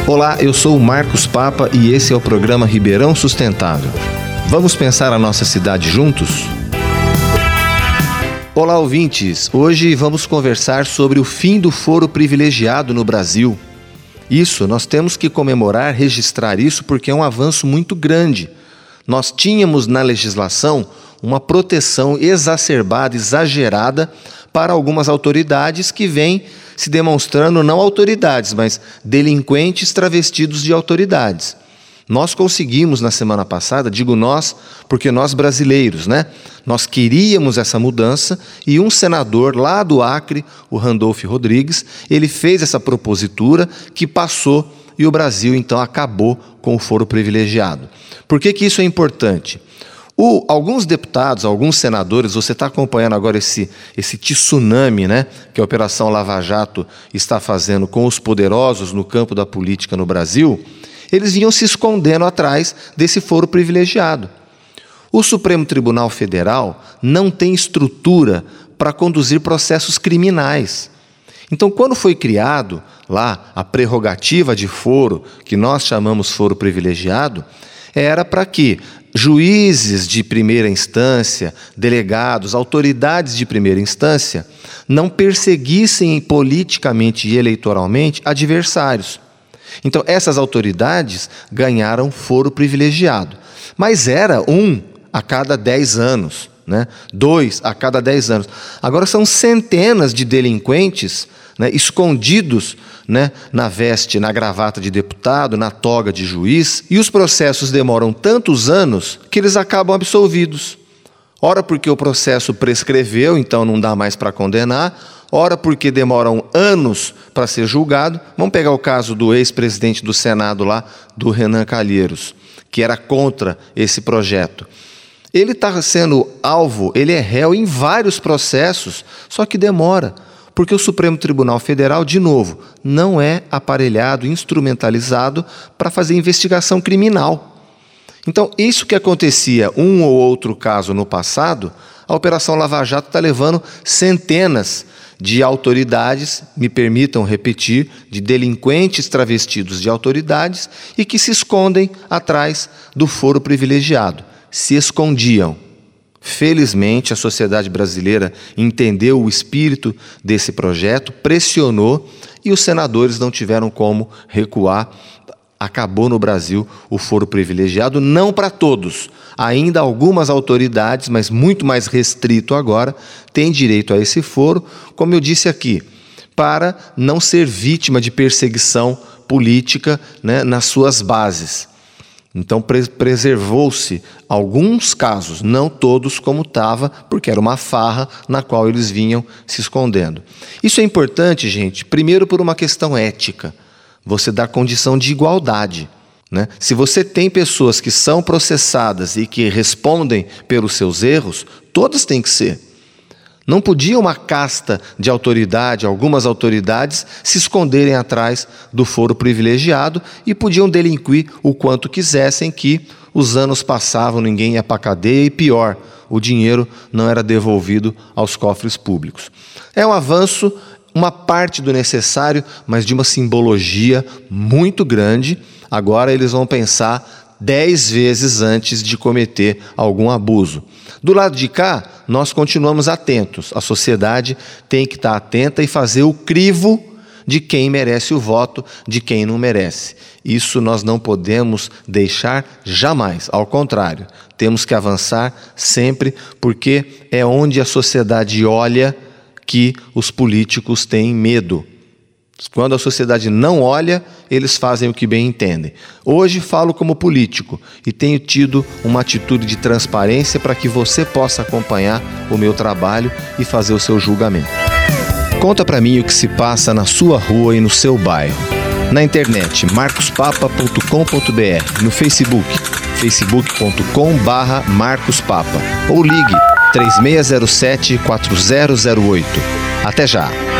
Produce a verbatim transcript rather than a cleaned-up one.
Olá, eu sou o Marcos Papa e esse é o programa Ribeirão Sustentável. Vamos pensar a nossa cidade juntos? Olá, ouvintes! Hoje vamos conversar sobre o fim do foro privilegiado no Brasil. Isso, nós temos que comemorar, registrar isso, porque é um avanço muito grande. Nós tínhamos na legislação uma proteção exacerbada, exagerada, para algumas autoridades que vêm se demonstrando não autoridades, mas delinquentes travestidos de autoridades. Nós conseguimos na semana passada, digo nós, porque nós brasileiros, né? Nós queríamos essa mudança e um senador lá do Acre, o Randolfo Rodrigues, ele fez essa propositura que passou e o Brasil então acabou com o foro privilegiado. Por que que isso é importante? O, alguns deputados, alguns senadores, você está acompanhando agora esse, esse tsunami, né, que a Operação Lava Jato está fazendo com os poderosos no campo da política no Brasil, eles vinham se escondendo atrás desse foro privilegiado. O Supremo Tribunal Federal não tem estrutura para conduzir processos criminais. Então, quando foi criado lá a prerrogativa de foro, que nós chamamos foro privilegiado, era para que juízes de primeira instância, delegados, autoridades de primeira instância, não perseguissem politicamente e eleitoralmente adversários. Então, essas autoridades ganharam foro privilegiado. Mas era um a cada dez anos, né? Dois a cada dez anos. Agora são centenas de delinquentes, né, escondidos, né, na veste, na gravata de deputado, na toga de juiz, e os processos demoram tantos anos que eles acabam absolvidos. Ora porque o processo prescreveu, então não dá mais para condenar, ora porque demoram anos para ser julgado. Vamos pegar o caso do ex-presidente do Senado lá, do Renan Calheiros, que era contra esse projeto. Ele está sendo alvo, ele é réu em vários processos, só que demora. Porque o Supremo Tribunal Federal, de novo, não é aparelhado, instrumentalizado para fazer investigação criminal. Então, isso que acontecia um ou outro caso no passado, a Operação Lava Jato está levando centenas de autoridades, me permitam repetir, de delinquentes travestidos de autoridades e que se escondem atrás do foro privilegiado. Se escondiam. Felizmente, a sociedade brasileira entendeu o espírito desse projeto, pressionou e os senadores não tiveram como recuar. Acabou no Brasil o foro privilegiado, não para todos. Ainda algumas autoridades, mas muito mais restrito agora, têm direito a esse foro, como eu disse aqui, para não ser vítima de perseguição política, né, nas suas bases. Então, pre- preservou-se alguns casos, não todos como estava, porque era uma farra na qual eles vinham se escondendo. Isso é importante, gente, primeiro por uma questão ética. Você dá condição de igualdade, né? Se você tem pessoas que são processadas e que respondem pelos seus erros, todas têm que ser. Não podia uma casta de autoridade, algumas autoridades, se esconderem atrás do foro privilegiado e podiam delinquir o quanto quisessem, que os anos passavam, ninguém ia para a cadeia e pior, o dinheiro não era devolvido aos cofres públicos. É um avanço, uma parte do necessário, mas de uma simbologia muito grande. Agora eles vão pensar dez vezes antes de cometer algum abuso. Do lado de cá, nós continuamos atentos. A sociedade tem que estar atenta e fazer o crivo de quem merece o voto, de quem não merece. Isso nós não podemos deixar jamais. Ao contrário, temos que avançar sempre, porque é onde a sociedade olha que os políticos têm medo. Quando a sociedade não olha, eles fazem o que bem entendem. Hoje falo como político e tenho tido uma atitude de transparência para que você possa acompanhar o meu trabalho e fazer o seu julgamento. Conta para mim o que se passa na sua rua e no seu bairro. Na internet, marcos papa ponto com ponto b r, no Facebook, facebook ponto com barra marcos papa ou ligue três seis zero sete quatro zero zero oito. Até já!